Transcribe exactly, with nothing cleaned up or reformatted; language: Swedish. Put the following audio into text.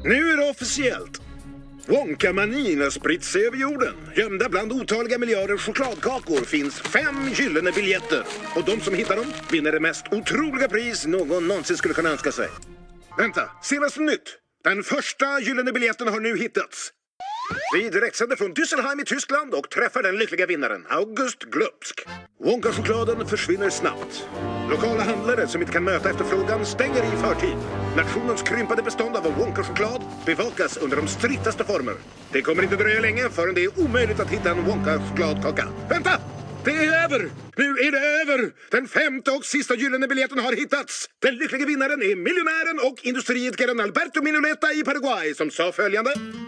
Nu är det officiellt. Wonka-manin har spritt sig över jorden. Gömda bland otaliga miljarder chokladkakor finns fem gyllene biljetter. Och de som hittar dem vinner det mest otroliga pris någon någonsin skulle kunna önska sig. Vänta, senaste nytt. Den första gyllene biljetten har nu hittats. Vi direktsänder från Düsseldorf i Tyskland och träffar den lyckliga vinnaren, August Glupsk. Wonka-chokladen försvinner snabbt. Lokala handlare som inte kan möta efterfrågan stänger i förtid. Nationens krympande bestånd av Wonka-choklad bevakas under de striktaste former. Det kommer inte dröja länge förrän det är omöjligt att hitta en Wonka-chokladkaka. Vänta! Det är över! Nu är det över! Den femte och sista gyllene biljetten har hittats. Den lyckliga vinnaren är miljonären och industriidkaren Alberto Minoleta i Paraguay som sa följande.